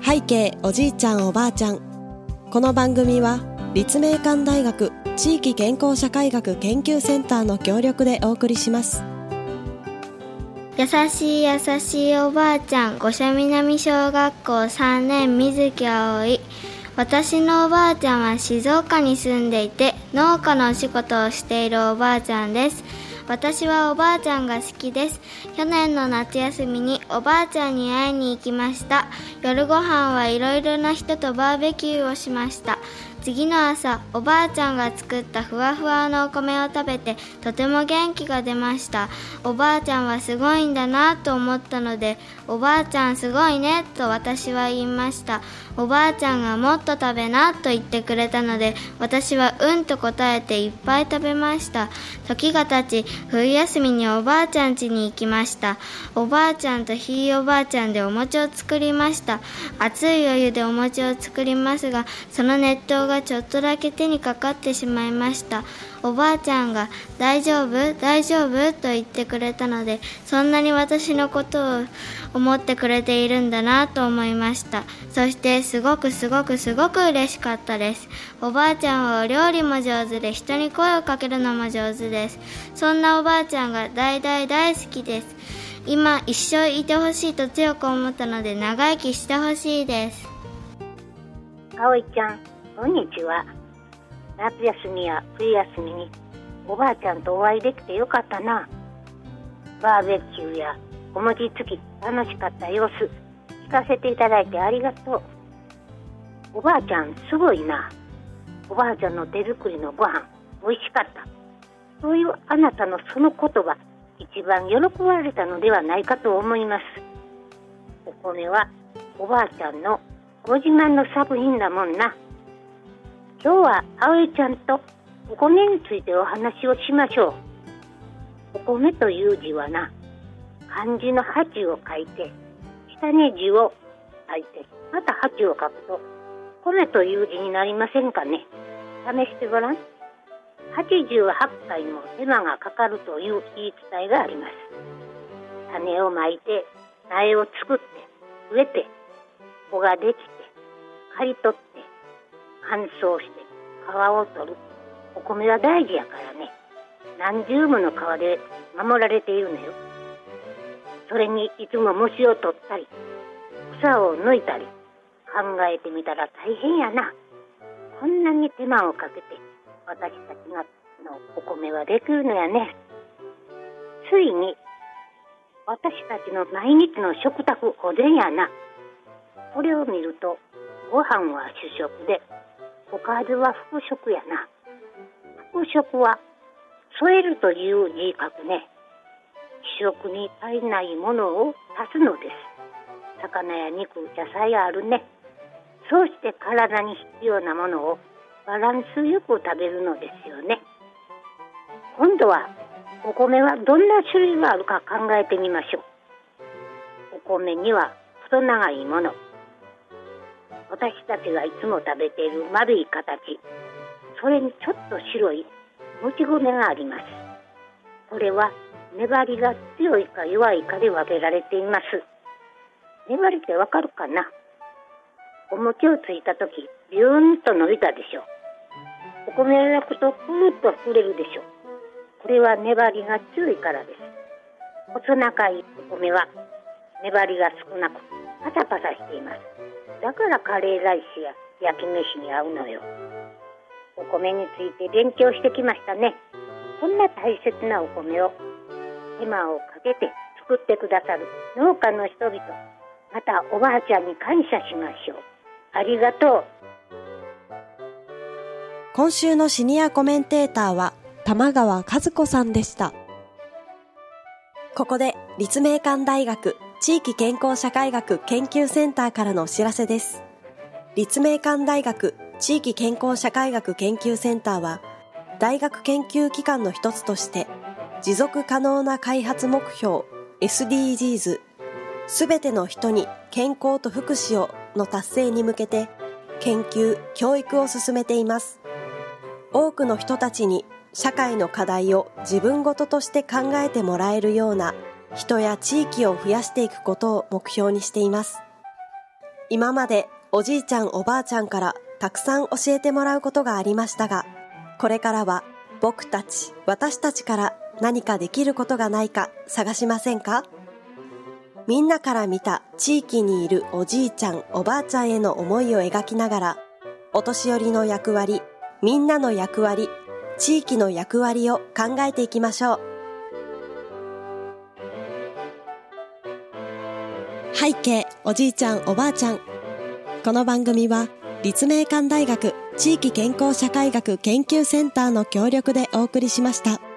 背景おじいちゃんおばあちゃん。この番組は立命館大学地域健康社会学研究センターの協力でお送りします。 優しい優しいおばあちゃん、五社南小学校3年水木葵。私のおばあちゃんは静岡に住んでいて農家のお仕事をしているおばあちゃんです。私はおばあちゃんが好きです。去年の夏休みにおばあちゃんに会いに行きました。夜ご飯はいろいろな人とバーベキューをしました。次の朝、おばあちゃんが作ったふわふわのお米を食べてとても元気が出ました。おばあちゃんはすごいんだなと思ったので、おばあちゃんすごいねと私は言いました。おばあちゃんがもっと食べなと言ってくれたので、私はうんと答えていっぱい食べました。時が経ち、冬休みにおばあちゃん家に行きました。おばあちゃんとひいおばあちゃんでお餅を作りました。熱いお湯でお餅を作りますが、その熱湯がちょっとだけ手にかかってしまいました。おばあちゃんが大丈夫大丈夫と言ってくれたので、そんなに私のことを思ってくれているんだなと思いました。そしてすごく嬉しかったです。おばあちゃんはお料理も上手で、人に声をかけるのも上手です。そんなおばあちゃんが大好きです。今一生いてほしいと強く思ったので、長生きしてほしいです。 葵ちゃん、こんにちは。夏休みや冬休みにおばあちゃんとお会いできてよかったな。バーベキューやお餅つき楽しかった様子聞かせていただいてありがとう。おばあちゃんすごいな。おばあちゃんの手作りのご飯美味しかった。そういうあなたのその言葉、一番喜ばれたのではないかと思います。お米はおばあちゃんのご自慢の作品だもんな。今日は葵ちゃんとお米についてお話をしましょう。お米という字はな、漢字の八を書いて、下に字を書いて、また八を書くと米という字になりませんかね。試してごらん。88回も手間がかかるという言い伝えがあります。種をまいて、苗を作って、植えて、穂ができて、刈り取って、乾燥して皮を取る。お米は大事やからね。何十もの皮で守られているのよ。それにいつも虫を取ったり草を抜いたり、考えてみたら大変やな。こんなに手間をかけて私たちがのお米はできるのやね。ついに私たちの毎日の食卓おでんやな。これを見るとご飯は主食でおかずは副食やな。副食は添えるという字書くね。主食に足りないものを足すのです。魚や肉、野菜があるね。そうして体に必要なものをバランスよく食べるのですよね。今度はお米はどんな種類があるか考えてみましょう。お米には細長いもの、私たちがいつも食べている丸い形、それにちょっと白いもち米があります。これは粘りが強いか弱いかで分けられています。粘りってわかるかな。お餅をついたときビューンと伸びたでしょう。お米を焼くとプーッと膨れるでしょう。これは粘りが強いからです。細長いお米は粘りが少なくパサパサしています。だからカレーライスや焼き飯に合うのよ。お米について勉強してきましたね。こんな大切なお米を手間をかけて作ってくださる農家の人々、またおばあちゃんに感謝しましょう。ありがとう。 今週のシニアコメンテーターは玉川和子さんでした。ここで立命館大学地域健康社会学研究センターからのお知らせです。立命館大学地域健康社会学研究センターは大学研究機関の一つとして持続可能な開発目標 SDGs すべての人に健康と福祉をの達成に向けて研究・教育を進めています。多くの人たちに社会の課題を自分ごととして考えてもらえるような人や地域を増やしていくことを目標にしています。 今までおじいちゃんおばあちゃんからたくさん教えてもらうことがありましたが、これからは私たちから何かできることがないか探しませんか？みんなから見た地域にいるおじいちゃんおばあちゃんへの思いを描きながら、お年寄りの役割、みんなの役割、地域の役割を考えていきましょう。背景おじいちゃんおばあちゃん。この番組は立命館大学地域健康社会学研究センターの協力でお送りしました。